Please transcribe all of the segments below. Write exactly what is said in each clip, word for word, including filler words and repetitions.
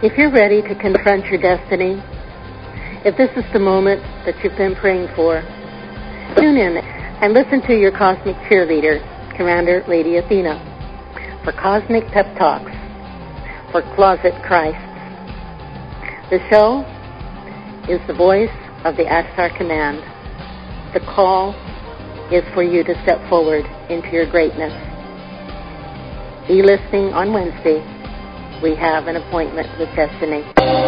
If you're ready to confront your destiny, if this is the moment that you've been praying for, tune in and listen to your cosmic cheerleader, Commander Lady Athena, for Cosmic Pep Talks for Closet Christs. The show is the voice of the Ashtar Command. The call is for you to step forward into your greatness. Be listening on Wednesday. We have an appointment with destiny.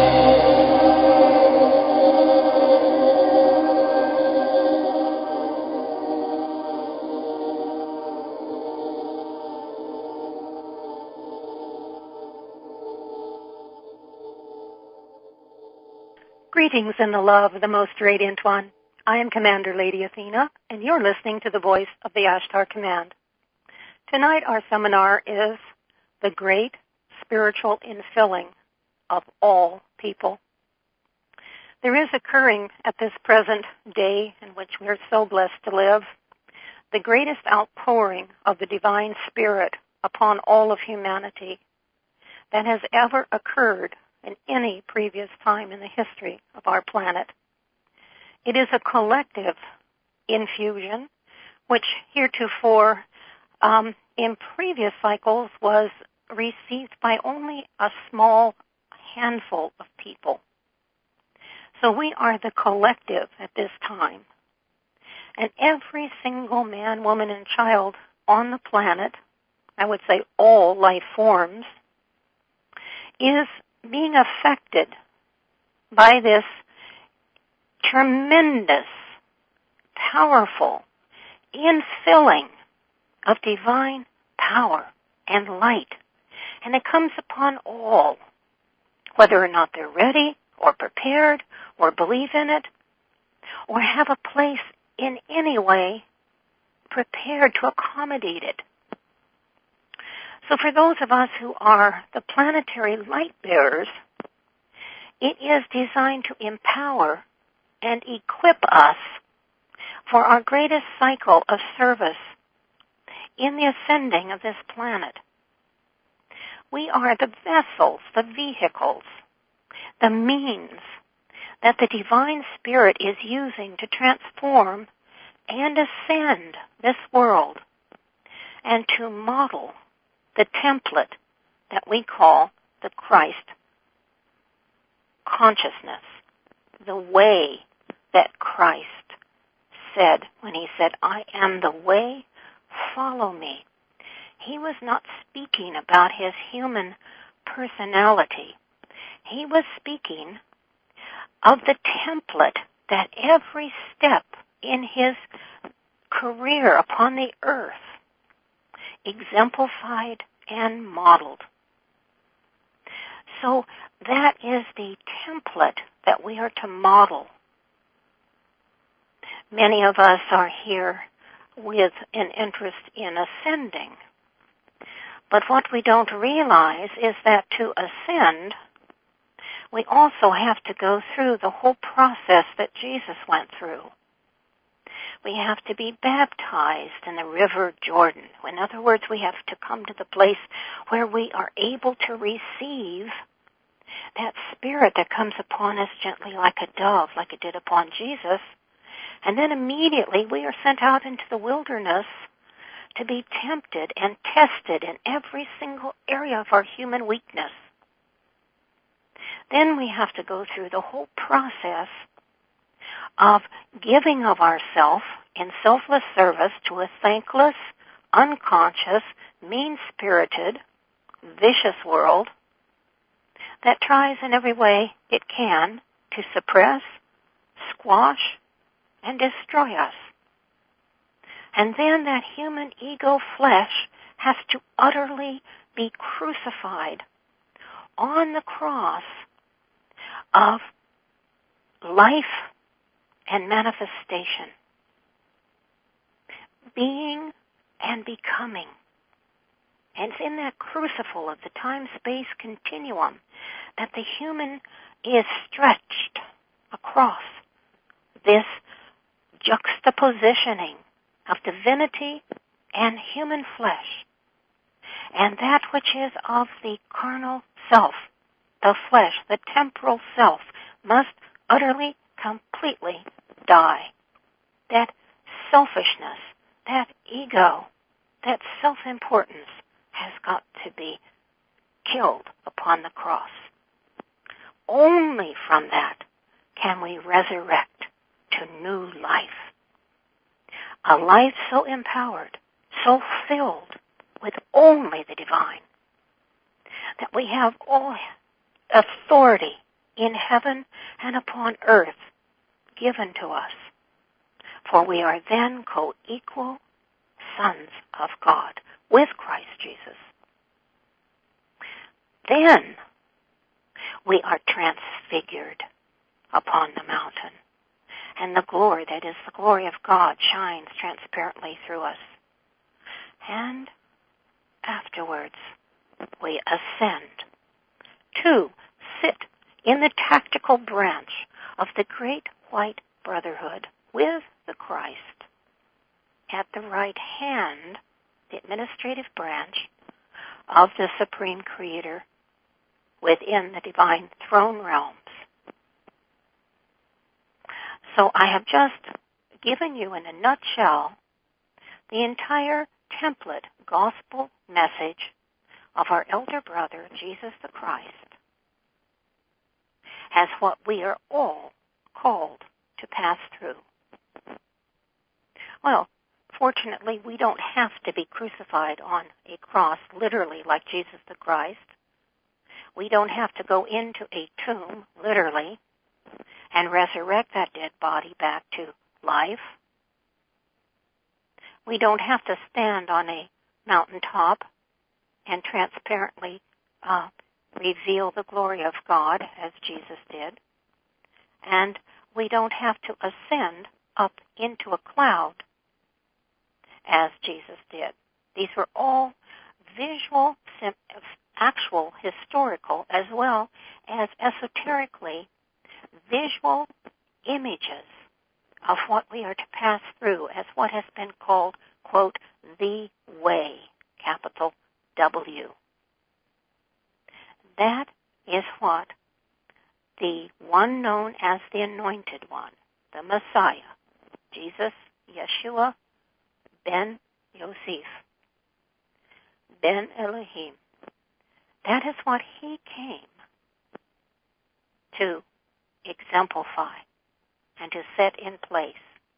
Greetings in the love of the Most Radiant One. I am Commander Lady Athena, and you're listening to the voice of the Ashtar Command. Tonight our seminar is The Great Spiritual Infilling of All People. There is occurring at this present day in which we are so blessed to live, the greatest outpouring of the Divine Spirit upon all of humanity that has ever occurred in any previous time in the history of our planet. It is a collective infusion which heretofore um, in previous cycles was received by only a small handful of people. So we are the collective at this time. And every single man, woman, and child on the planet, I would say all life forms, is being affected by this tremendous, powerful infilling of divine power and light. And it comes upon all, whether or not they're ready or prepared or believe in it or have a place in any way prepared to accommodate it. So for those of us who are the planetary light bearers, it is designed to empower and equip us for our greatest cycle of service in the ascending of this planet. We are the vessels, the vehicles, the means that the Divine Spirit is using to transform and ascend this world and to model the template that we call the Christ consciousness, the way that Christ said when he said, I am the way, follow me. He was not speaking about his human personality. He was speaking of the template that every step in his career upon the earth exemplified and modeled. So that is the template that we are to model. Many of us are here with an interest in ascending. But what we don't realize is that to ascend, we also have to go through the whole process that Jesus went through. We have to be baptized in the River Jordan. In other words, we have to come to the place where we are able to receive that Spirit that comes upon us gently like a dove, like it did upon Jesus. And then immediately we are sent out into the wilderness to be tempted and tested in every single area of our human weakness. Then we have to go through the whole process of giving of ourselves in selfless service to a thankless, unconscious, mean-spirited, vicious world that tries in every way it can to suppress, squash, and destroy us. And then that human ego flesh has to utterly be crucified on the cross of life and manifestation, being and becoming. And it's in that crucible of the time-space continuum that the human is stretched across this juxtapositioning of divinity and human flesh, and that which is of the carnal self, the flesh, the temporal self, must utterly, completely die. That selfishness, that ego, that self-importance has got to be killed upon the cross. Only from that can we resurrect to new life. A life so empowered, so filled with only the divine, that we have all authority in heaven and upon earth given to us. For we are then co-equal sons of God with Christ Jesus. Then we are transfigured upon the mountain, and the glory, that is the glory of God, shines transparently through us. And afterwards we ascend to sit in the tactical branch of the great white brotherhood with the Christ at the right hand, the administrative branch of the Supreme Creator within the divine throne realms. So I have just given you in a nutshell the entire template gospel message of our elder brother, Jesus the Christ, as what we are all called to pass through. Well, fortunately, we don't have to be crucified on a cross, literally, like Jesus the Christ. We don't have to go into a tomb, literally, and resurrect that dead body back to life. We don't have to stand on a mountaintop and transparently uh, reveal the glory of God, as Jesus did. And we don't have to ascend up into a cloud, as Jesus did. These were all visual, actual, historical, as well as esoterically visual images of what we are to pass through as what has been called, quote, the way, capital W. That is what the one known as the Anointed One, the Messiah, Jesus, Yeshua, Ben Yosef, Ben Elohim, that is what he came to exemplify and to set in place.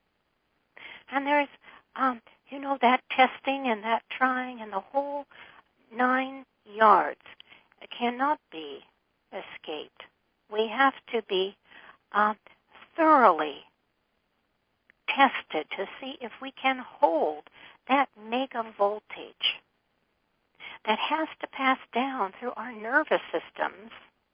And there's, um, you know, that testing and that trying and the whole nine yards cannot be escaped. We have to be uh, thoroughly tested to see if we can hold that mega voltage that has to pass down through our nervous systems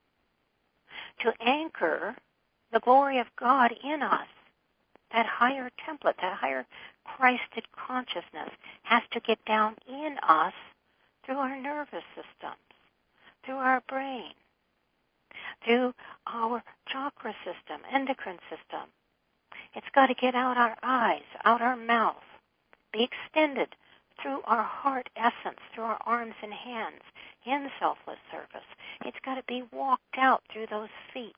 to anchor the glory of God in us. That higher template, that higher Christed consciousness has to get down in us through our nervous systems, through our brain, through our chakra system, endocrine system. It's got to get out our eyes, out our mouth, be extended through our heart essence, through our arms and hands, in selfless service. It's got to be walked out through those feet.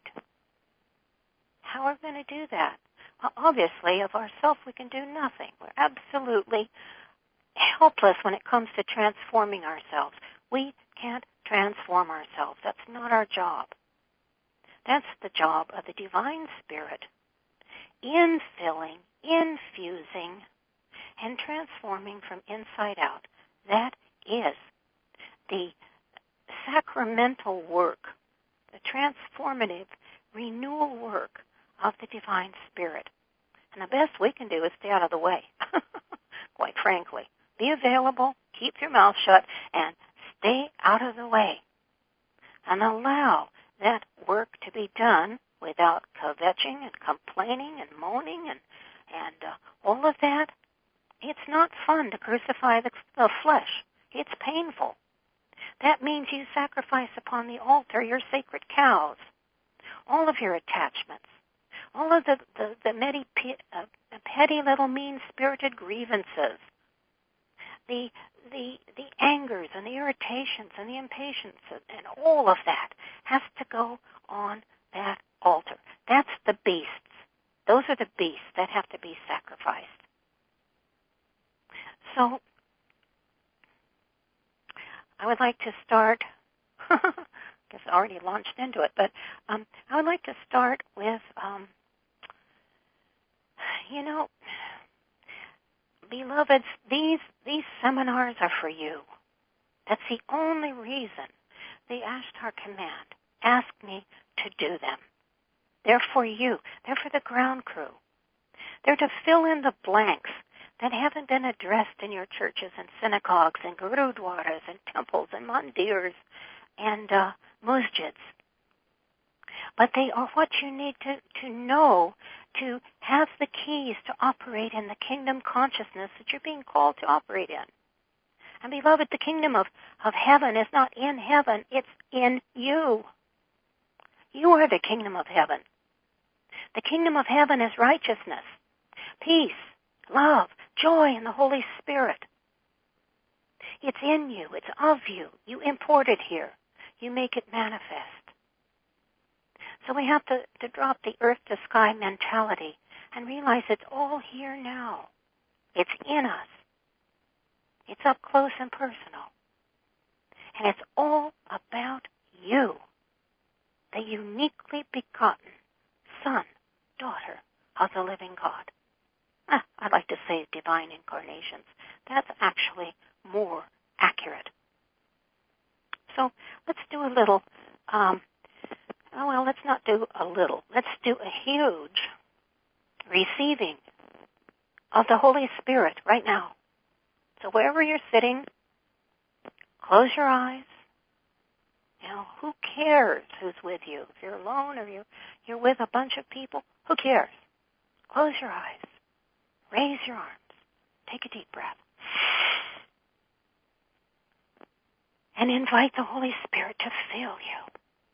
How are we going to do that? Well, obviously, of ourselves, we can do nothing. We're absolutely helpless when it comes to transforming ourselves. We can't transform ourselves. That's not our job. That's the job of the Divine Spirit, infilling, infusing, and transforming from inside out. That is the sacramental work, the transformative renewal work of the Divine Spirit. And the best we can do is stay out of the way, quite frankly. Be available, keep your mouth shut, and stay out of the way. And allow that work to be done without kvetching and complaining and moaning and, and uh, all of that. It's not fun to crucify the, the flesh. It's painful. That means you sacrifice upon the altar your sacred cows, all of your attachments, all of the, the, the petty, uh, petty little mean-spirited grievances the the the angers and the irritations and the impatience and, and all of that has to go on that altar. That's the beasts. Those are the beasts that have to be sacrificed. So I would like to start, I guess I already launched into it, but um, I would like to start with, um, you know, beloveds, these these seminars are for you. That's the only reason the Ashtar Command asked me to do them. They're for you. They're for the ground crew. They're to fill in the blanks that haven't been addressed in your churches and synagogues and gurudwaras and temples and mandirs and uh, masjids. But they are what you need to, to know to have the keys to operate in the kingdom consciousness that you're being called to operate in. And beloved, the kingdom of, of heaven is not in heaven, it's in you. You are the kingdom of heaven. The kingdom of heaven is righteousness, peace, love, joy in the Holy Spirit. It's in you. It's of you. You import it here. You make it manifest. So we have to, to drop the earth-to-sky mentality and realize it's all here now. It's in us. It's up close and personal. And it's all about you, the uniquely begotten Son, daughter of the living God. Ah, I'd like to say divine incarnations. That's actually more accurate. So let's do a little, um, oh, well, let's not do a little. Let's do a huge receiving of the Holy Spirit right now. So wherever you're sitting, close your eyes. You know, who cares who's with you? If you're alone or you're, you're with a bunch of people, who cares? Close your eyes. Raise your arms. Take a deep breath. And invite the Holy Spirit to fill you.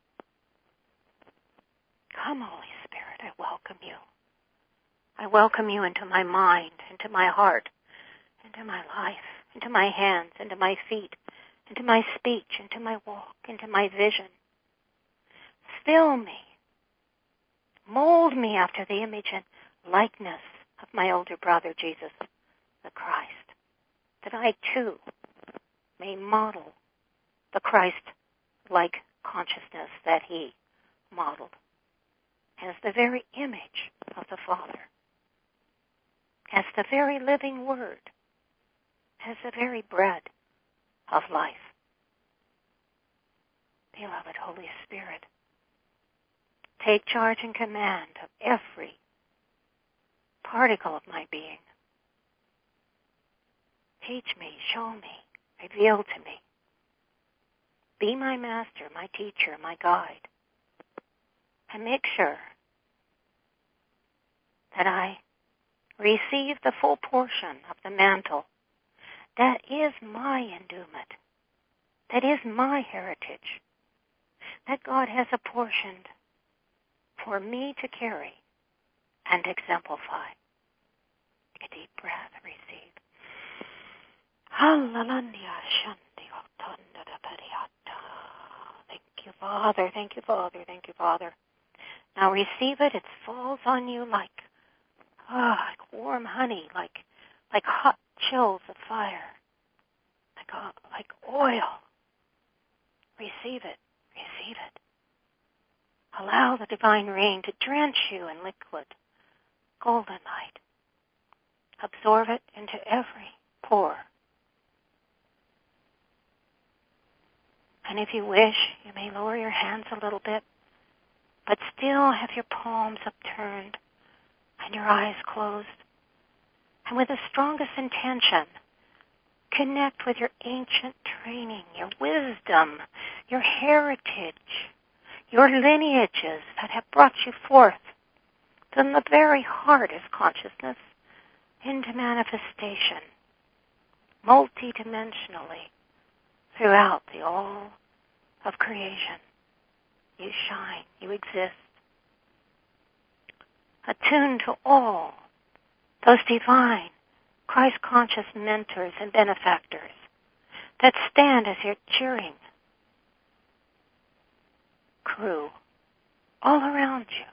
Come, Holy Spirit, I welcome you. I welcome you into my mind, into my heart, into my life, into my hands, into my feet, into my speech, into my walk, into my vision. Fill me. Mold me after the image and likeness of my older brother, Jesus the Christ, that I too may model the Christ-like consciousness that he modeled as the very image of the Father, as the very living Word, as the very bread of life. Beloved Holy Spirit, take charge and command of every particle of my being. Teach me, show me, reveal to me. Be my master, my teacher, my guide. And make sure that I receive the full portion of the mantle that is my endowment, that is my heritage, that God has apportioned for me to carry and exemplify. Take a deep breath, receive. Thank you, Father, thank you, Father, thank you, Father. Now receive it, it falls on you like, oh, like warm honey, like like hot chills of fire, like, uh, like oil. Receive it, receive it. Allow the divine rain to drench you in liquid, golden light. Absorb it into every pore. And if you wish, you may lower your hands a little bit, but still have your palms upturned and your eyes closed. And with the strongest intention, connect with your ancient training, your wisdom, your heritage, your lineages that have brought you forth from the very heart of consciousness into manifestation, multidimensionally, throughout the all of creation. You shine, you exist. Attuned to all those divine Christ-conscious mentors and benefactors that stand as your cheering crew all around you.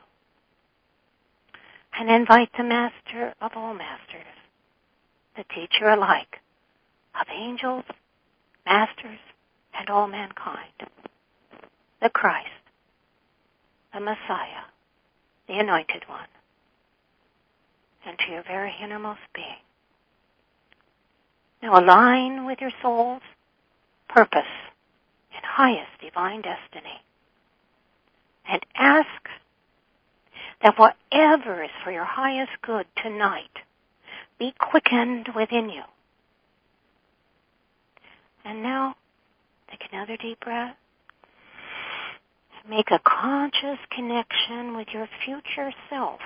And invite the Master of all masters, the teacher alike of angels, masters, and all mankind, the Christ, the Messiah, the Anointed One, into your very innermost being. Now align with your soul's purpose and highest divine destiny, and ask that whatever is for your highest good tonight be quickened within you. And now, take another deep breath. Make a conscious connection with your future self.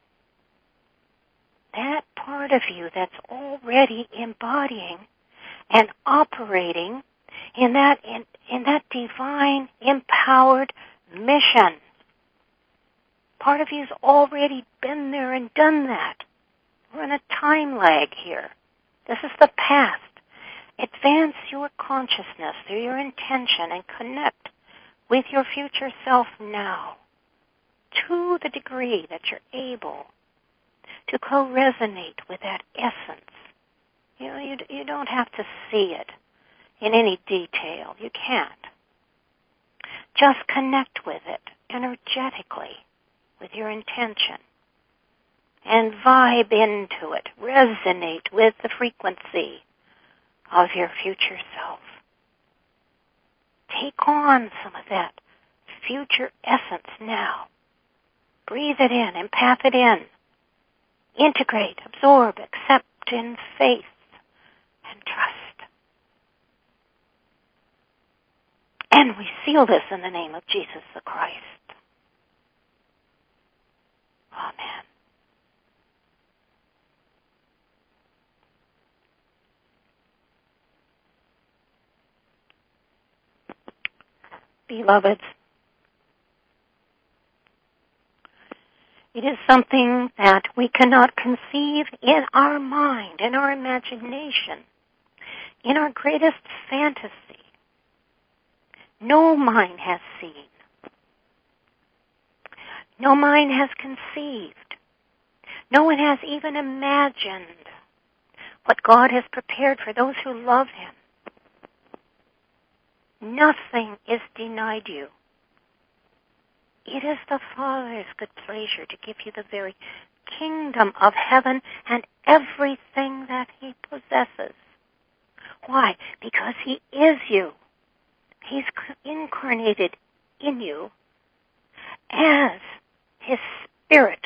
That part of you that's already embodying and operating in that in, in that divine, empowered mission. Part of you's already been there and done that. We're in a time lag here. This is the past. Advance your consciousness through your intention and connect with your future self now to the degree that you're able to co-resonate with that essence. You know, you, you don't have to see it in any detail. You can't. Just connect with it energetically with your intention and vibe into it. Resonate with the frequency of your future self. Take on some of that future essence now. Breathe it in, empath it in. Integrate, absorb, accept in faith and trust. And we seal this in the name of Jesus the Christ. Amen. Beloveds, it is something that we cannot conceive in our mind, in our imagination, in our greatest fantasy. No mind has seen. No mind has conceived. No one has even imagined what God has prepared for those who love Him. Nothing is denied you. It is the Father's good pleasure to give you the very kingdom of heaven and everything that He possesses. Why? Because He is you. He's incarnated in you as His Spirit.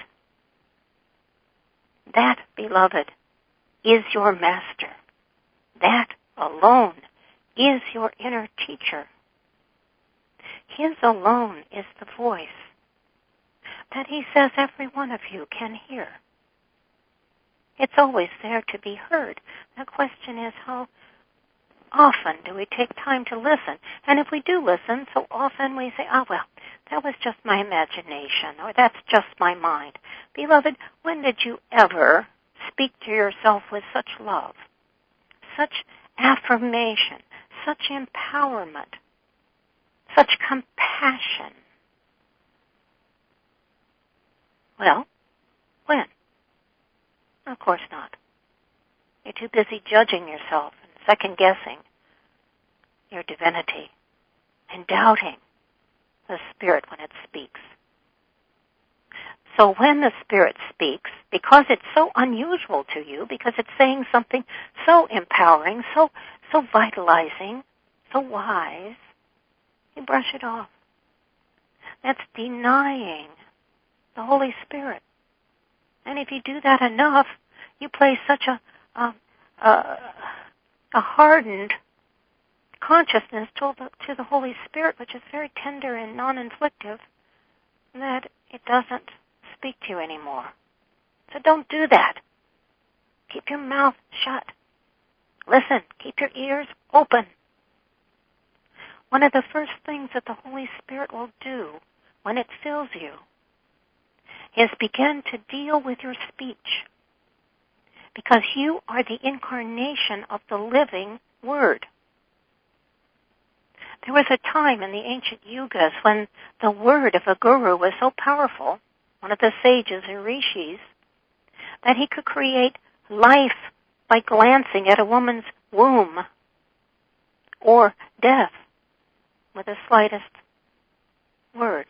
That, beloved, is your master. That alone is your inner teacher. His alone is the voice that He says every one of you can hear. It's always there to be heard. The question is, how often do we take time to listen? And if we do listen, so often we say, oh, well, that was just my imagination, or that's just my mind. Beloved, when did you ever speak to yourself with such love, such affirmation, such empowerment, such compassion? Well, when? Of course not. You're too busy judging yourself and second-guessing your divinity and doubting the Spirit when it speaks. So when the Spirit speaks, because it's so unusual to you, because it's saying something so empowering, so so vitalizing, so wise, you brush it off. That's denying the Holy Spirit. And if you do that enough, you place such a a, a, a hardened consciousness to the, to the Holy Spirit, which is very tender and non-inflictive, that it doesn't speak to you anymore. So don't do that. Keep your mouth shut. Listen. Keep your ears open. One of the first things that the Holy Spirit will do when it fills you is begin to deal with your speech. because you are the incarnation of the living Word. There was a time in the ancient yugas when the word of a guru was so powerful, one of the sages and rishis, that he could create life by glancing at a woman's womb, or death with the slightest word.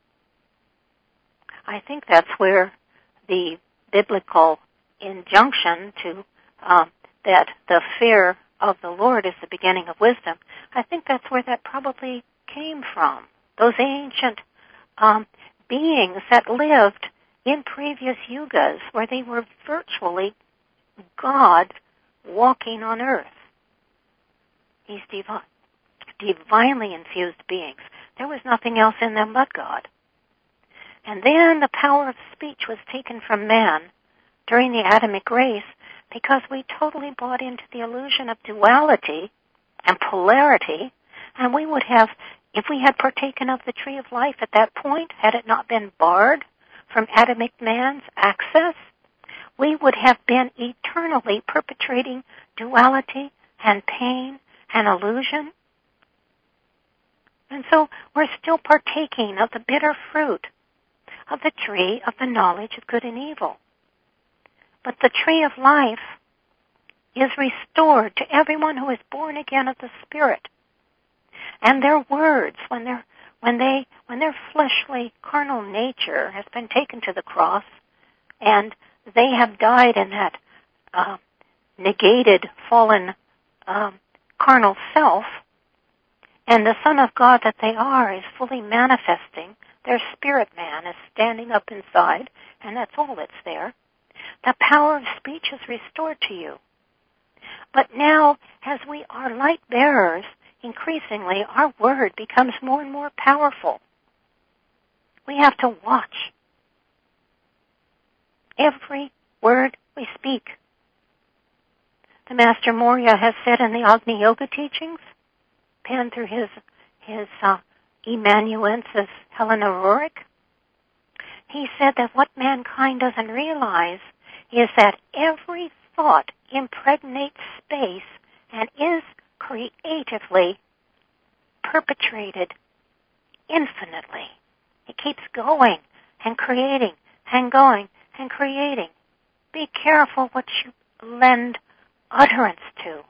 I think that's where the biblical injunction to uh, that the fear of the Lord is the beginning of wisdom, I think that's where that probably came from. Those ancient um, beings that lived in previous yugas where they were virtually God walking on earth. These divi- divinely infused beings. There was nothing else in them but God. And then the power of speech was taken from man during the Adamic race because we totally bought into the illusion of duality and polarity, and we would have, if we had partaken of the tree of life at that point, had it not been barred from Adamic man's access, we would have been eternally perpetrating duality and pain and illusion. And so we're still partaking of the bitter fruit of the tree of the knowledge of good and evil. But the tree of life is restored to everyone who is born again of the Spirit. And their words, when their when they when their fleshly carnal nature has been taken to the cross, and they have died in that uh, negated, fallen um, carnal self, and the Son of God that they are is fully manifesting. Their spirit man is standing up inside, and that's all that's there. The power of speech is restored to you. But now, as we are light bearers, increasingly our word becomes more and more powerful. We have to watch every word we speak. The Master Morya has said in the Agni Yoga teachings, penned through his his uh, amanuensis Helena Roerich, he said that what mankind doesn't realize is that every thought impregnates space and is creatively perpetrated infinitely. It keeps going and creating and going and creating. Be careful what you lend utterance to.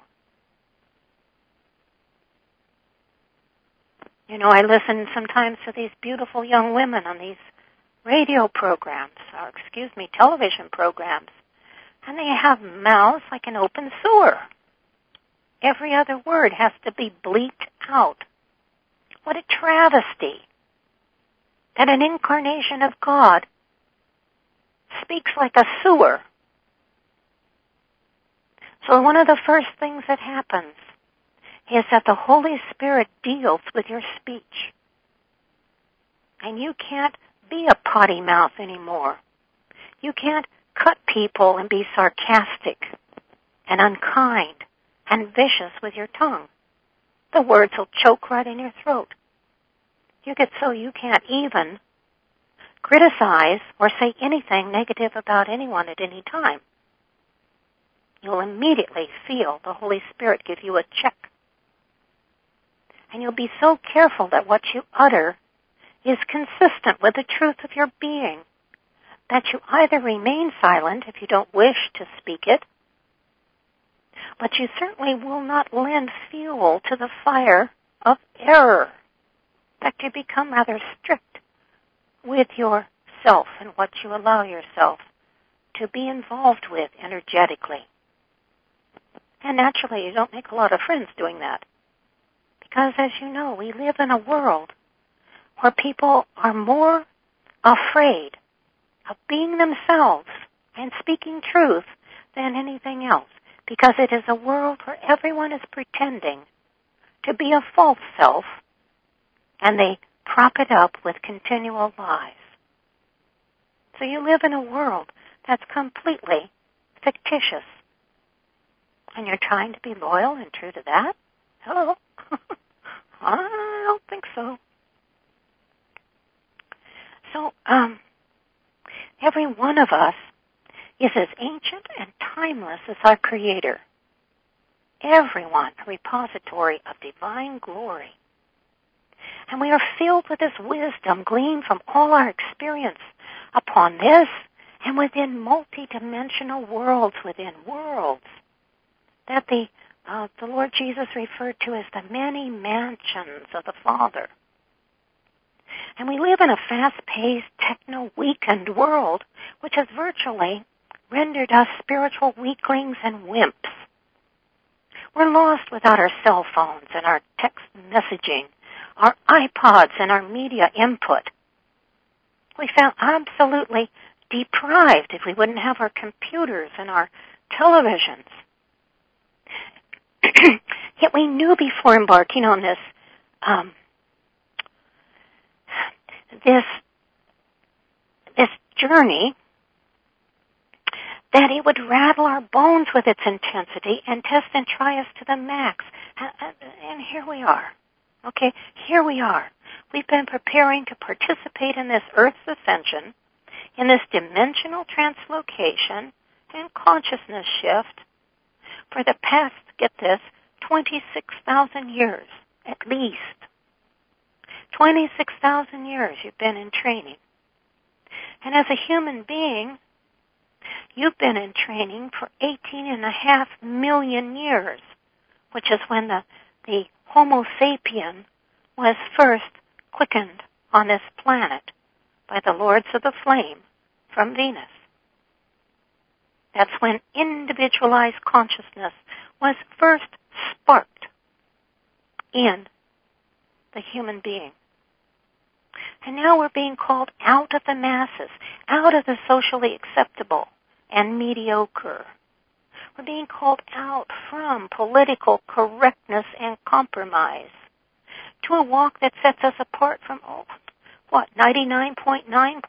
You know, I listen sometimes to these beautiful young women on these radio programs, or excuse me, television programs, and they have mouths like an open sewer. Every other word has to be bleeped out. What a travesty that an incarnation of God speaks like a sewer. So one of the first things that happens is that the Holy Spirit deals with your speech. And you can't be a potty mouth anymore. You can't cut people and be sarcastic and unkind and vicious with your tongue. The words will choke right in your throat. You get so you can't even criticize or say anything negative about anyone at any time. You'll immediately feel the Holy Spirit give you a check. And you'll be so careful that what you utter is consistent with the truth of your being, that you either remain silent if you don't wish to speak it, but you certainly will not lend fuel to the fire of error. In fact, you become rather strict with yourself and what you allow yourself to be involved with energetically. And naturally, you don't make a lot of friends doing that. Because, as you know, we live in a world where people are more afraid of being themselves and speaking truth than anything else. Because it is a world where everyone is pretending to be a false self, and they prop it up with continual lies. So you live in a world that's completely fictitious. And you're trying to be loyal and true to that? Hello? I don't think so. So, um, every one of us is as ancient and timeless as our Creator. Everyone a repository of divine glory. And we are filled with this wisdom gleaned from all our experience upon this and within multidimensional worlds within worlds that the uh, the Lord Jesus referred to as the many mansions of the Father. And we live in a fast-paced, techno-weakened world which has virtually rendered us spiritual weaklings and wimps. We're lost without our cell phones and our text messaging, our iPods and our media input. We felt absolutely deprived if we wouldn't have our computers and our televisions. Yet we knew before embarking on this um, this this journey that it would rattle our bones with its intensity and test and try us to the max. And here we are. Okay, here we are. We've been preparing to participate in this Earth's ascension, in this dimensional translocation and consciousness shift for the past, get this, twenty-six thousand years, at least. twenty-six thousand years you've been in training. And as a human being, you've been in training for eighteen and a half million years, which is when the, the Homo sapien was first quickened on this planet by the Lords of the Flame from Venus. That's when individualized consciousness was first sparked in the human being. And now we're being called out of the masses, out of the socially acceptable and mediocre. We're being called out from political correctness and compromise to a walk that sets us apart from, oh, what, ninety-nine point nine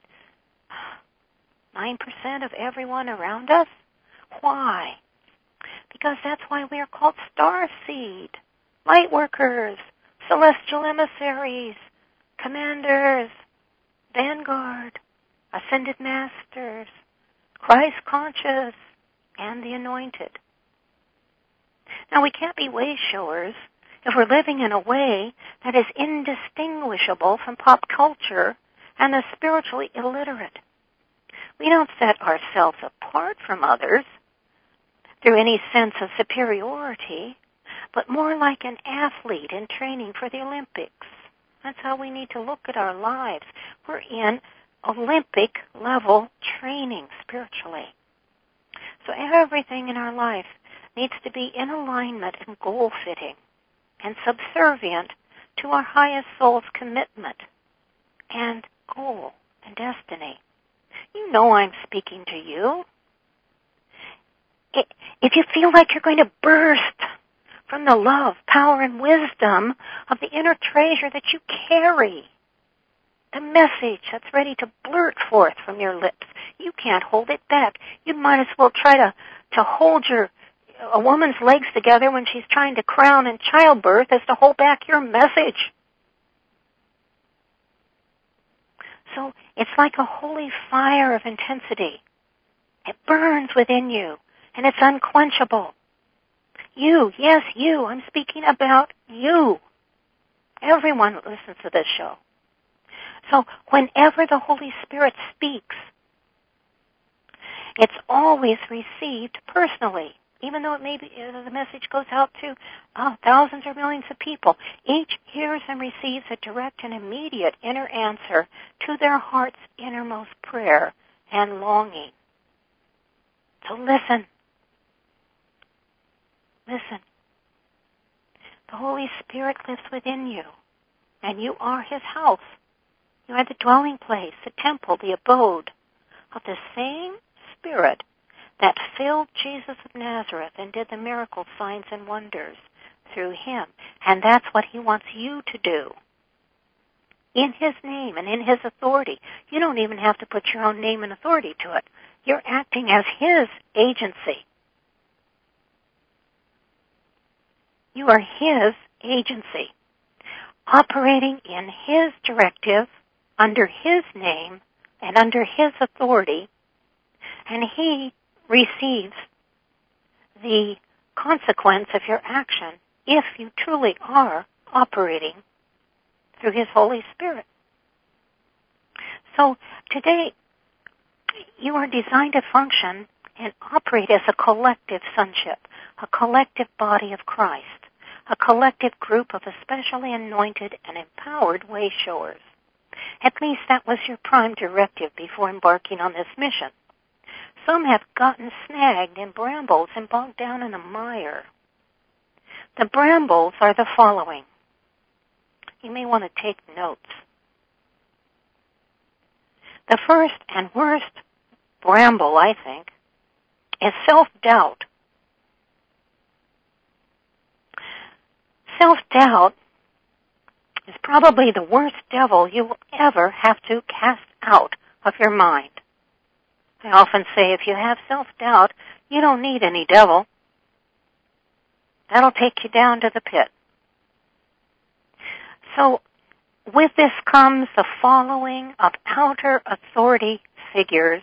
percent of everyone around us? Why? Because that's why we are called starseed, light workers, celestial emissaries, commanders, vanguard, ascended masters, Christ conscious, and the anointed. Now, we can't be way showers if we're living in a way that is indistinguishable from pop culture and the spiritually illiterate. We don't set ourselves apart from others through any sense of superiority, but more like an athlete in training for the Olympics. That's how we need to look at our lives. We're in Olympic-level training spiritually. So everything in our life needs to be in alignment and goal-fitting and subservient to our highest soul's commitment and goal and destiny. You know I'm speaking to you. If you feel like you're going to burst from the love, power, and wisdom of the inner treasure that you carry, the message that's ready to blurt forth from your lips, you can't hold it back. You might as well try to, to hold your a woman's legs together when she's trying to crown in childbirth as to hold back your message. So it's like a holy fire of intensity. It burns within you, and it's unquenchable. You, yes, you. I'm speaking about you. Everyone that listens to this show. So whenever the Holy Spirit speaks, it's always received personally, even though it may be, the message goes out to oh, thousands or millions of people. Each hears and receives a direct and immediate inner answer to their heart's innermost prayer and longing. So listen. Listen. The Holy Spirit lives within you, and you are His house. You are the dwelling place, the temple, the abode of the same Spirit that filled Jesus of Nazareth and did the miracle signs and wonders through Him. And that's what He wants you to do. In His name and in His authority. You don't even have to put your own name and authority to it. You're acting as His agency. You are His agency, operating in His directive, under His name, and under His authority, and He receives the consequence of your action if you truly are operating through His Holy Spirit. So today, you are designed to function and operate as a collective sonship, a collective body of Christ, a collective group of especially anointed and empowered way-showers. At least that was your prime directive before embarking on this mission. Some have gotten snagged in brambles and bogged down in a mire. The brambles are the following. You may want to take notes. The first and worst bramble, I think, is self-doubt. Self-doubt is probably the worst devil you will ever have to cast out of your mind. I often say if you have self-doubt, you don't need any devil. That'll take you down to the pit. So, with this comes the following of outer authority figures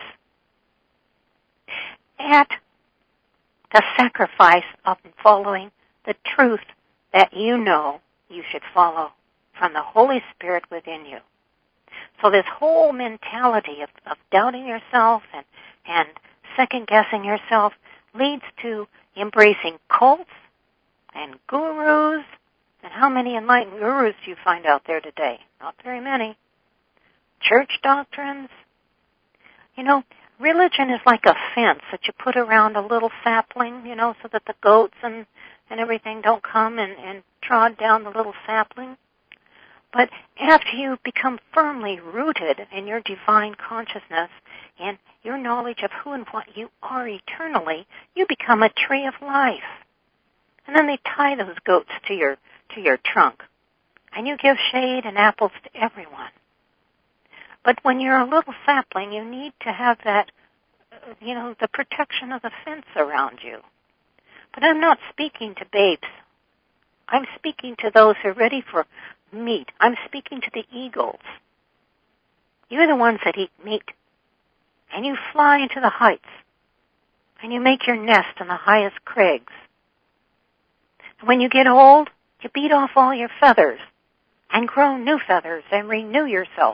at the sacrifice of following the truth that you know you should follow from the Holy Spirit within you. So this whole mentality of, of doubting yourself and, and second-guessing yourself leads to embracing cults and gurus. And how many enlightened gurus do you find out there today? Not very many. Church doctrines. You know, religion is like a fence that you put around a little sapling, you know, so that the goats and, and everything don't come and, and trod down the little sapling. But after you become firmly rooted in your divine consciousness and your knowledge of who and what you are eternally, you become a tree of life. And then they tie those goats to your to your trunk. And you give shade and apples to everyone. But when you're a little sapling, you need to have that, you know, the protection of the fence around you. But I'm not speaking to babes. I'm speaking to those who are ready for meat. I'm speaking to the eagles. You're the ones that eat meat. And you fly into the heights. And you make your nest in the highest crags. And when you get old, you beat off all your feathers and grow new feathers and renew yourself.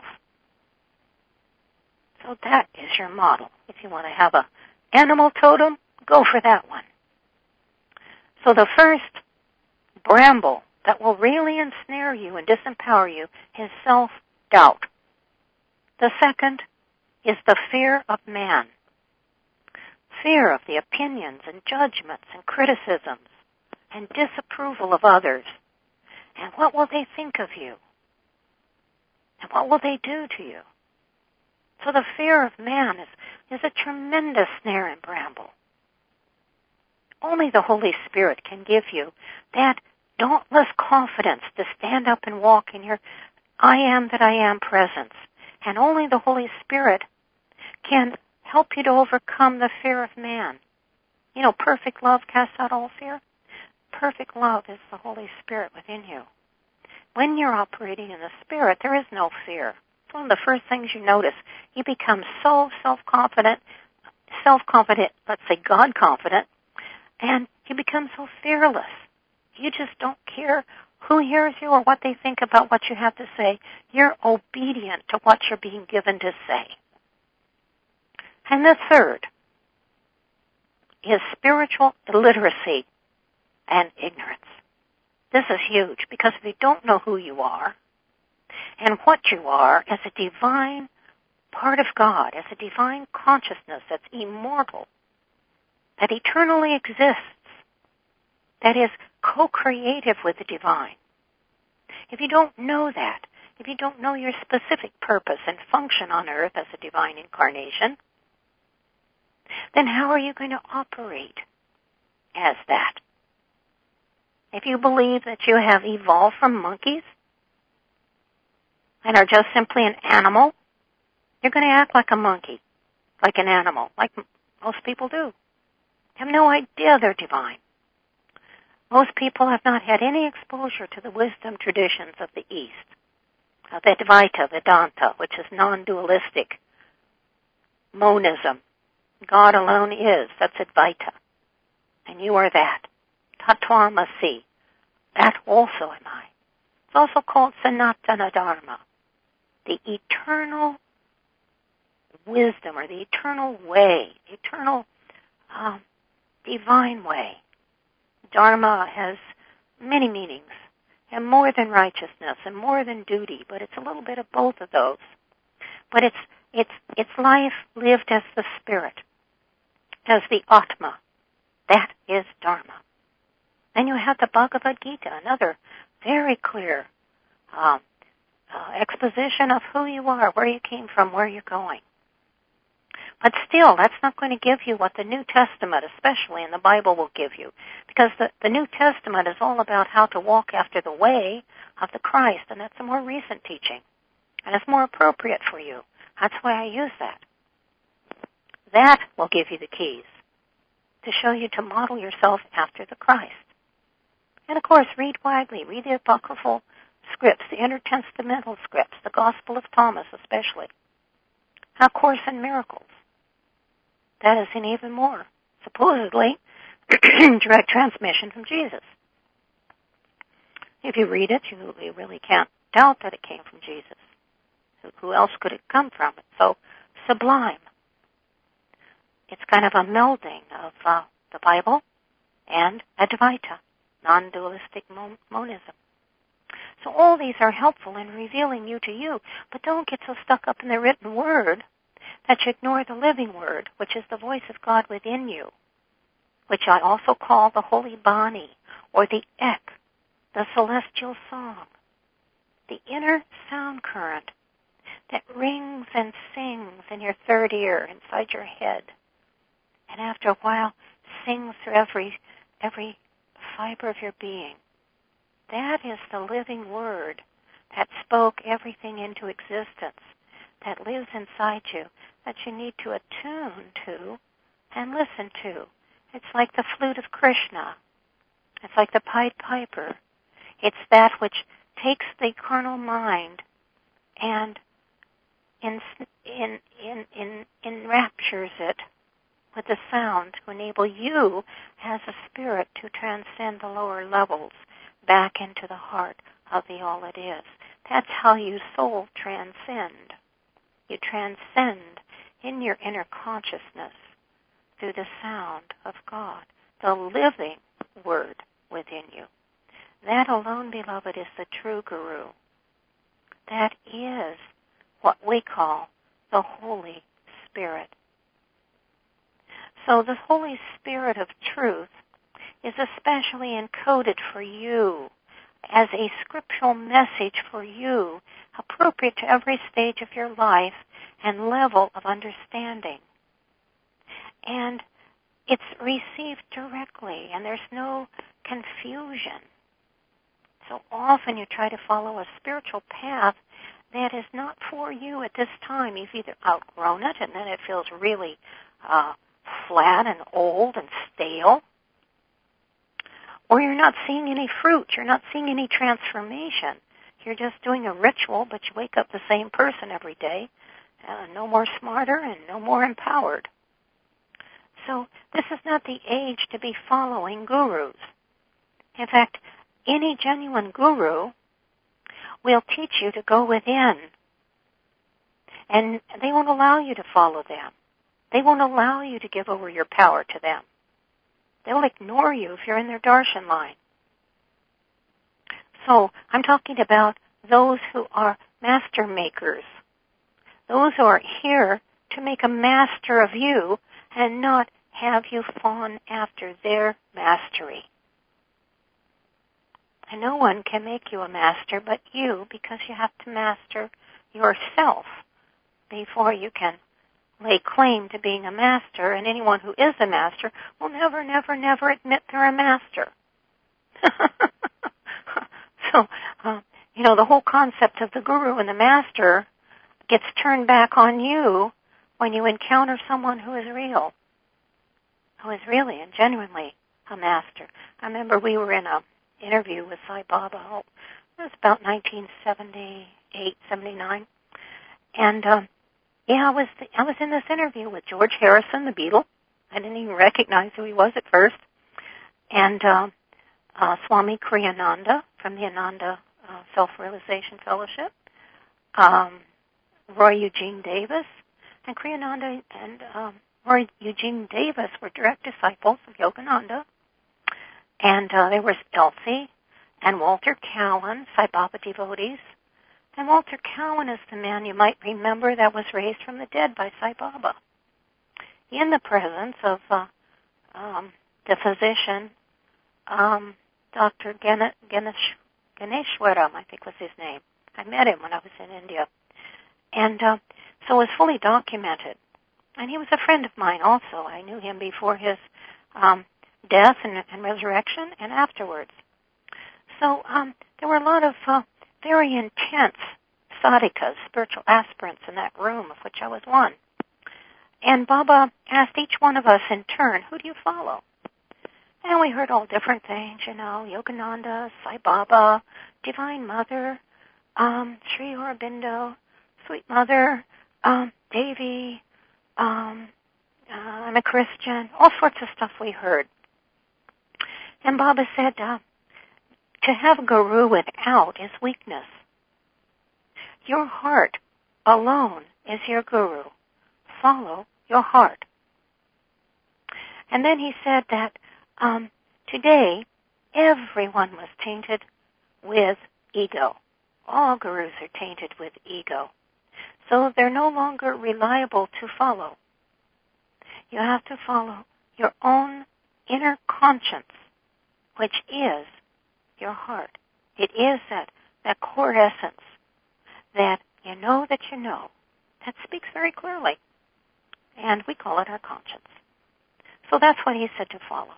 So that is your model. If you want to have an animal totem, go for that one. So the first bramble that will really ensnare you and disempower you is self-doubt. The second is the fear of man. Fear of the opinions and judgments and criticisms and disapproval of others. And what will they think of you? And what will they do to you? So the fear of man is, is a tremendous snare and bramble. Only the Holy Spirit can give you that dauntless confidence to stand up and walk in your I am that I am presence. And only the Holy Spirit can help you to overcome the fear of man. You know, perfect love casts out all fear. Perfect love is the Holy Spirit within you. When you're operating in the Spirit, there is no fear. It's one of the first things you notice. You become so self-confident, self-confident, let's say God-confident, and you become so fearless. You just don't care who hears you or what they think about what you have to say. You're obedient to what you're being given to say. And the third is spiritual illiteracy and ignorance. This is huge because if you don't know who you are and what you are as a divine part of God, as a divine consciousness that's immortal, that eternally exists, that is co-creative with the divine. If you don't know that, if you don't know your specific purpose and function on earth as a divine incarnation, then how are you going to operate as that? If you believe that you have evolved from monkeys and are just simply an animal, you're going to act like a monkey, like an animal, like most people do. They have no idea they're divine. Most people have not had any exposure to the wisdom traditions of the East, of Advaita Vedanta, which is non-dualistic monism, God alone is. That's Advaita. And you are that. Tattvamasi. That also am I. It's also called Sanatana Dharma. The eternal wisdom, or the eternal way, the eternal um, divine way. Dharma has many meanings, and more than righteousness, and more than duty, but it's a little bit of both of those. But it's it's it's life lived as the spirit, as the Atma. That is Dharma. Then you have the Bhagavad Gita, another very clear um, uh, exposition of who you are, where you came from, where you're going. But still, that's not going to give you what the New Testament, especially in the Bible, will give you. Because the, the New Testament is all about how to walk after the way of the Christ, and that's a more recent teaching. And it's more appropriate for you. That's why I use that. That will give you the keys to show you to model yourself after the Christ. And of course, read widely. Read the apocryphal scripts, the intertestamental scripts, the Gospel of Thomas especially. A Course in Miracles. That is an even more, supposedly, direct transmission from Jesus. If you read it, you, you really can't doubt that it came from Jesus. Who, who else could it come from? It's so sublime. It's kind of a melding of uh, the Bible and Advaita, non-dualistic mon- monism. So all these are helpful in revealing you to you, but don't get so stuck up in the written word that you ignore the living word, which is the voice of God within you, which I also call the Holy Bani, or the Ek, the celestial song, the inner sound current that rings and sings in your third ear inside your head, and after a while sings through every every fiber of your being. That is the living word that spoke everything into existence, that lives inside you, that you need to attune to and listen to. It's like the flute of Krishna. It's like the Pied Piper. It's that which takes the carnal mind and in, in, in, in, enraptures it with the sound to enable you as a spirit to transcend the lower levels back into the heart of the all it is. That's how you soul transcend. You transcend in your inner consciousness through the sound of God, the living word within you. That alone, beloved, is the true guru. That is what we call the Holy Spirit. So the Holy Spirit of truth is especially encoded for you as a scriptural message for you, appropriate to every stage of your life and level of understanding. And it's received directly, and there's no confusion. So often you try to follow a spiritual path that is not for you at this time. You've either outgrown it, and then it feels really uh, flat and old and stale, or you're not seeing any fruit. You're not seeing any transformation. You're just doing a ritual, but you wake up the same person every day, uh, no more smarter and no more empowered. So this is not the age to be following gurus. In fact, any genuine guru will teach you to go within, and they won't allow you to follow them. They won't allow you to give over your power to them. They'll ignore you if you're in their darshan line. So I'm talking about those who are master makers, those who are here to make a master of you and not have you fawn after their mastery. And no one can make you a master but you, because you have to master yourself before you can lay claim to being a master, and anyone who is a master will never, never, never admit they're a master. so, uh, you know, the whole concept of the guru and the master gets turned back on you when you encounter someone who is real, who is really and genuinely a master. I remember we were in a interview with Sai Baba. Oh, it was about nineteen seventy-eight, seventy-nine, and um, Yeah, I was I was in this interview with George Harrison, the Beatle. I didn't even recognize who he was at first. And uh, uh, Swami Kriyananda from the Ananda uh, Self-Realization Fellowship, um, Roy Eugene Davis, and Kriyananda and um, Roy Eugene Davis were direct disciples of Yogananda. And uh, there was Elsie and Walter Cowan, Sai Baba devotees. And Walter Cowan is the man you might remember that was raised from the dead by Sai Baba, in the presence of uh, um, the physician, um, Doctor Ganesh, Ganesh, Ganeshwaram, I think was his name. I met him when I was in India. And uh, so it was fully documented. And he was a friend of mine also. I knew him before his um, death and, and resurrection and afterwards. So um, there were a lot of uh, very intense sadhakas, spiritual aspirants in that room, of which I was one. And Baba asked each one of us in turn, who do you follow? And we heard all different things, you know, Yogananda, Sai Baba, Divine Mother, um, Sri Aurobindo, Sweet Mother, um, Devi, um, uh, I'm a Christian, all sorts of stuff we heard. And Baba said, uh, to have a guru without is weakness. Your heart alone is your guru. Follow your heart. And then he said that um, today everyone was tainted with ego. All gurus are tainted with ego. So they're no longer reliable to follow. You have to follow your own inner conscience, which is your heart. It is that, that core essence that you know that you know, that speaks very clearly. And we call it our conscience. So that's what he said to follow.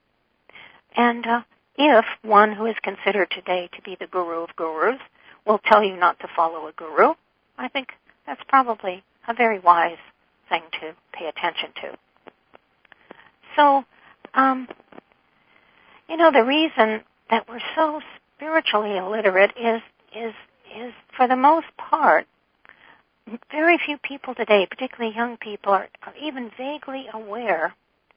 And uh, if one who is considered today to be the guru of gurus will tell you not to follow a guru, I think that's probably a very wise thing to pay attention to. So, um, you know, the reason that we're so spiritually illiterate is is is for the most part, very few people today, particularly young people, are, are even vaguely aware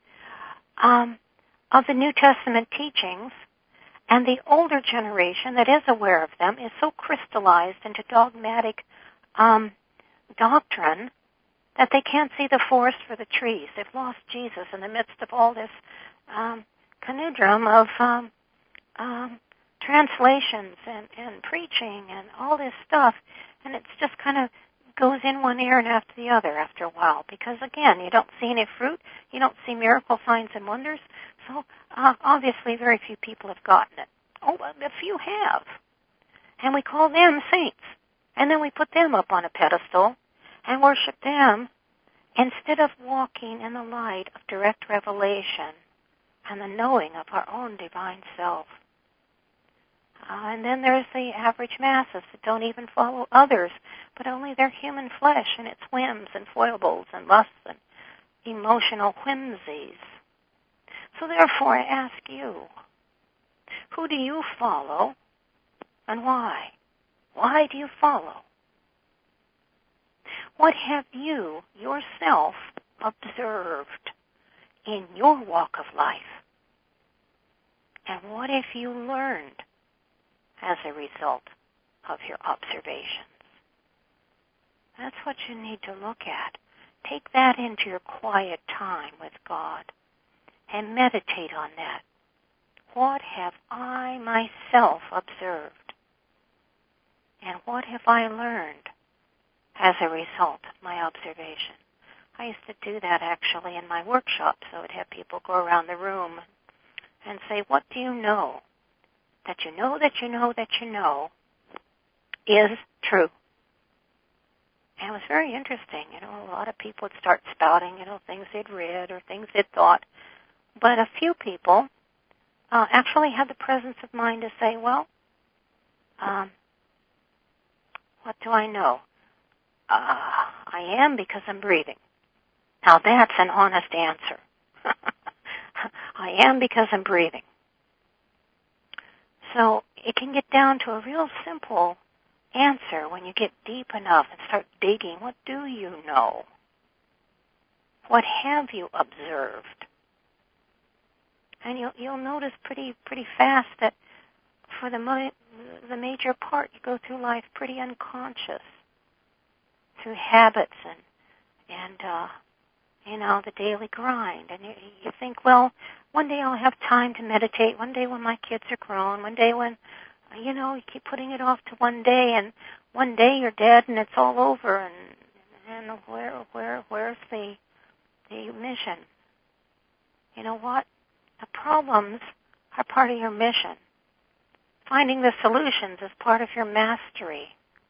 um, of the New Testament teachings, and the older generation that is aware of them is so crystallized into dogmatic um, doctrine that they can't see the forest for the trees. They've lost Jesus in the midst of all this um, conundrum of um, um, translations and, and preaching and all this stuff, and it's just kind of goes in one ear and after the other after a while, because again, you don't see any fruit, you don't see miracle signs and wonders, so uh, obviously very few people have gotten it. Oh, a few have, and we call them saints, and then we put them up on a pedestal and worship them instead of walking in the light of direct revelation and the knowing of our own divine self. Uh, and then there's the average masses that don't even follow others, but only their human flesh and its whims and foibles and lusts and emotional whimsies. So therefore I ask you, who do you follow and why? Why do you follow? What have you yourself observed in your walk of life? And what have you learned as a result of your observations? That's what you need to look at. Take that into your quiet time with God and meditate on that. What have I myself observed? And what have I learned as a result of my observation? I used to do that actually in my workshops. I would have people go around the room and say, what do you know? That you know that you know that you know is true. And it was very interesting. You know, a lot of people would start spouting, you know, things they'd read or things they'd thought. But a few people uh, actually had the presence of mind to say, well, um, what do I know? Uh, I am because I'm breathing. Now that's an honest answer. I am because I'm breathing. So it can get down to a real simple answer, when you get deep enough and start digging, what do you know? What have you observed? And you'll, you'll notice pretty pretty fast that for the mo- the major part, you go through life pretty unconscious, through habits and and uh, you know, the daily grind. And you, you think, well, one day I'll have time to meditate. One day when my kids are grown. One day when, you know, you keep putting it off to one day, and one day you're dead and it's all over. And and where where where's the the mission? You know what? The problems are part of your mission. Finding the solutions is part of your mastery.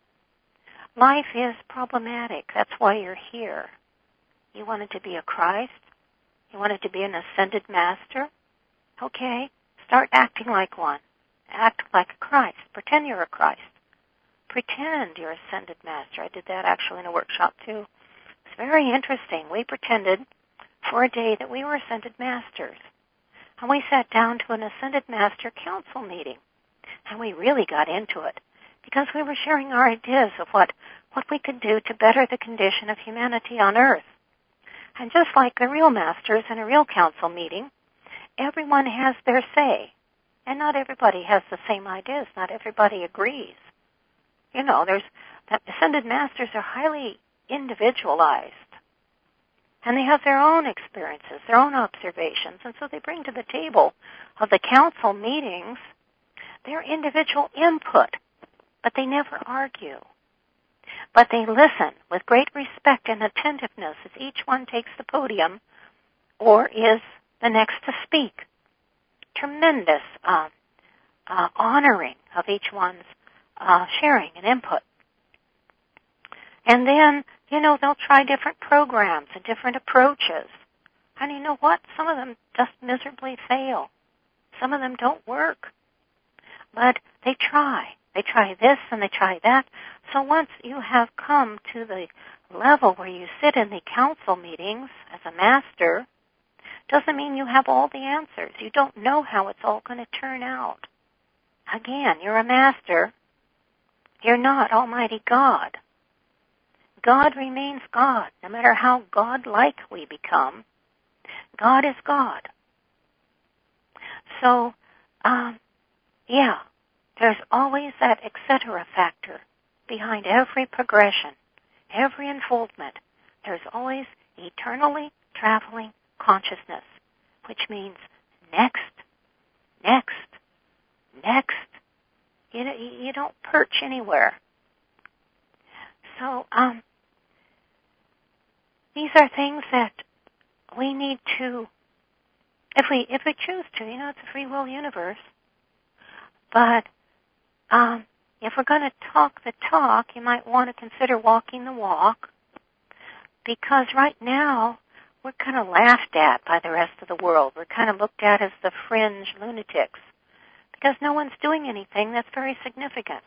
Life is problematic. That's why you're here. You wanted to be a Christ? You wanted to be an ascended master? Okay, start acting like one. Act like a Christ. Pretend you're a Christ. Pretend you're ascended master. I did that actually in a workshop too. It's very interesting. We pretended for a day that we were ascended masters. And we sat down to an ascended master council meeting. And we really got into it because we were sharing our ideas of what, what we could do to better the condition of humanity on Earth. And just like the real masters in a real council meeting, everyone has their say. And not everybody has the same ideas. Not everybody agrees. You know, there's the ascended masters are highly individualized. And they have their own experiences, their own observations. And so they bring to the table of the council meetings their individual input. But they never argue. But they listen with great respect and attentiveness as each one takes the podium or is the next to speak. Tremendous uh, uh, honoring of each one's uh, sharing and input. And then, you know, they'll try different programs and different approaches. And you know what? Some of them just miserably fail. Some of them don't work. But they try. They try this and they try that. So once you have come to the level where you sit in the council meetings as a master, doesn't mean you have all the answers. You don't know how it's all going to turn out. Again, you're a master. You're not Almighty God. God remains God, no matter how God-like we become. God is God. So, um, yeah, there's always that et cetera factor behind every progression, every unfoldment. There's always eternally traveling consciousness, which means next, next, next. You know, you don't perch anywhere. So, um, these are things that we need to, if we if we choose to, you know, it's a free will universe. But um, if we're going to talk the talk, you might want to consider walking the walk, because right now we're kind of laughed at by the rest of the world. We're kind of looked at as the fringe lunatics because no one's doing anything that's very significant.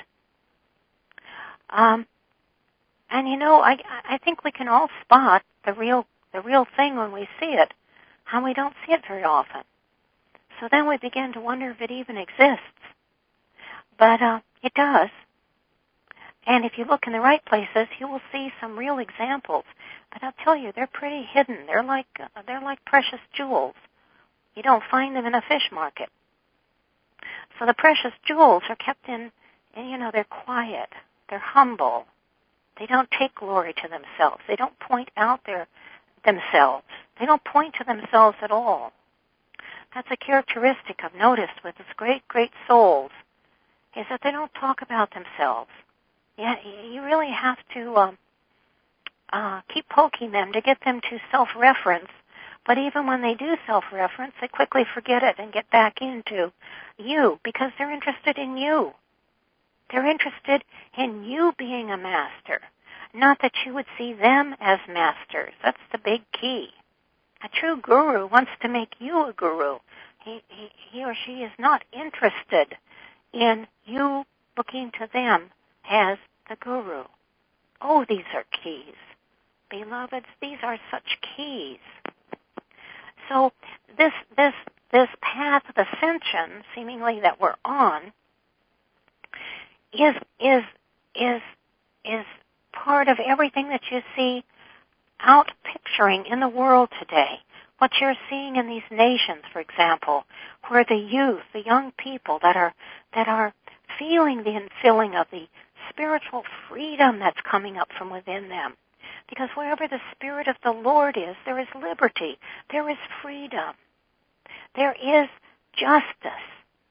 Um, and you know, I I think we can all spot the real the real thing when we see it, and we don't see it very often. So then we begin to wonder if it even exists. But uh, it does. And if you look in the right places, you will see some real examples. But I'll tell you, they're pretty hidden. They're like uh, they're like precious jewels. You don't find them in a fish market. So the precious jewels are kept in, in you know, they're quiet. They're humble. They don't take glory to themselves. They don't point out their themselves. They don't point to themselves at all. That's a characteristic I've noticed with these great, great souls, is that they don't talk about themselves. Yeah, you really have to um, uh, keep poking them to get them to self-reference. But even when they do self-reference, they quickly forget it and get back into you because they're interested in you. They're interested in you being a master, not that you would see them as masters. That's the big key. A true guru wants to make you a guru. He, he, he or she is not interested in you looking to them as the guru. Oh, these are keys. Beloveds, these are such keys. So this this this path of ascension, seemingly that we're on, is is is is part of everything that you see out picturing in the world today. What you're seeing in these nations, for example, where the youth, the young people that are that are feeling the infilling of the spiritual freedom that's coming up from within them. Because wherever the Spirit of the Lord is, there is liberty, there is freedom, there is justice.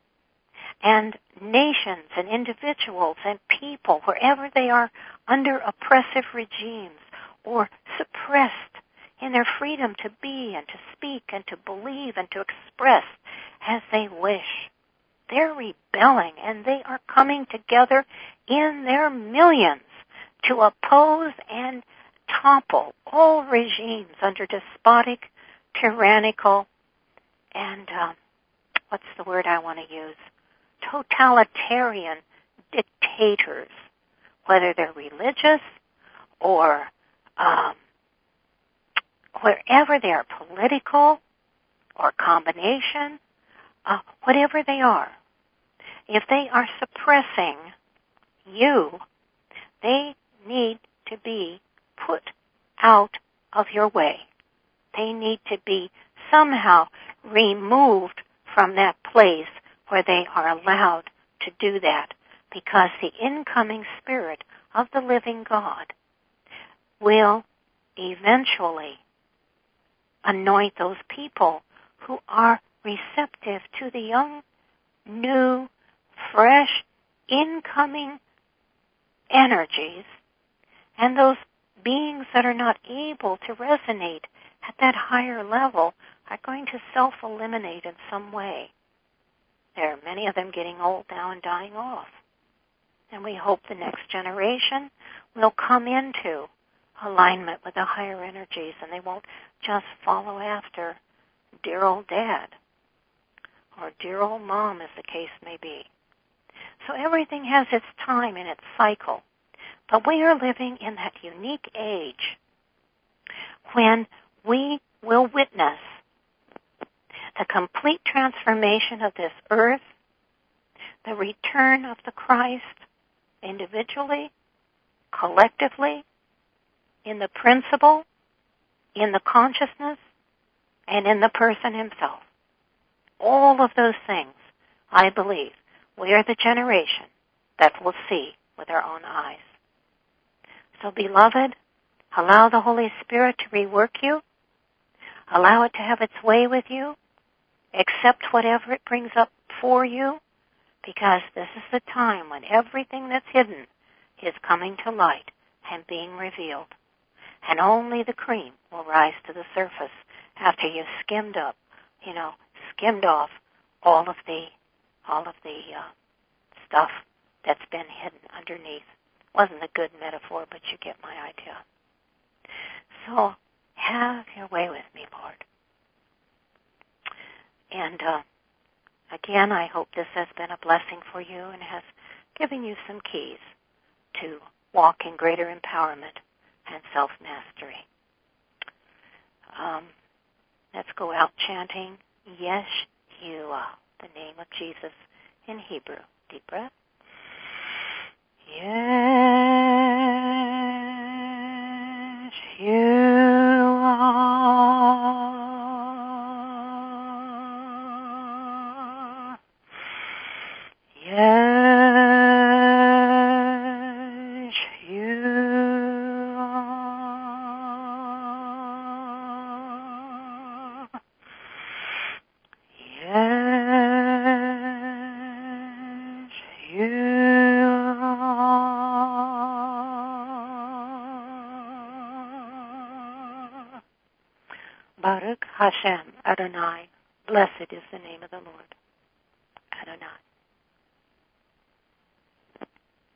And nations and individuals and people, wherever they are under oppressive regimes or suppressed in their freedom to be and to speak and to believe and to express as they wish, they're rebelling and they are coming together in their millions to oppose and topple all regimes under despotic, tyrannical, and um, what's the word I want to use? totalitarian dictators, whether they're religious or um, wherever they are political or combination, uh, whatever they are. If they are suppressing you, they need to be put out of your way. They need to be somehow removed from that place where they are allowed to do that, because the incoming Spirit of the living God will eventually anoint those people who are receptive to the young, new, fresh, incoming energies, and those beings that are not able to resonate at that higher level are going to self-eliminate in some way. There are many of them getting old now and dying off. And we hope the next generation will come into alignment with the higher energies, and they won't just follow after dear old dad or dear old mom, as the case may be. So everything has its time and its cycle. But we are living in that unique age when we will witness the complete transformation of this earth, the return of the Christ individually, collectively, in the principle, in the consciousness, and in the person himself. All of those things, I believe, we are the generation that will see with our own eyes. So, beloved, allow the Holy Spirit to rework you. Allow it to have its way with you. Accept whatever it brings up for you, because this is the time when everything that's hidden is coming to light and being revealed. And only the cream will rise to the surface after you've skimmed up, you know, skimmed off all of the, all of the uh, stuff that's been hidden underneath. Wasn't a good metaphor, but you get my idea. So, have your way with me, Lord. And uh, again, I hope this has been a blessing for you and has given you some keys to walk in greater empowerment and self-mastery. Um, let's go out chanting Yeshua, the name of Jesus in Hebrew. Deep breath. Yeshua. Baruch Hashem Adonai. Blessed is the name of the Lord. Adonai.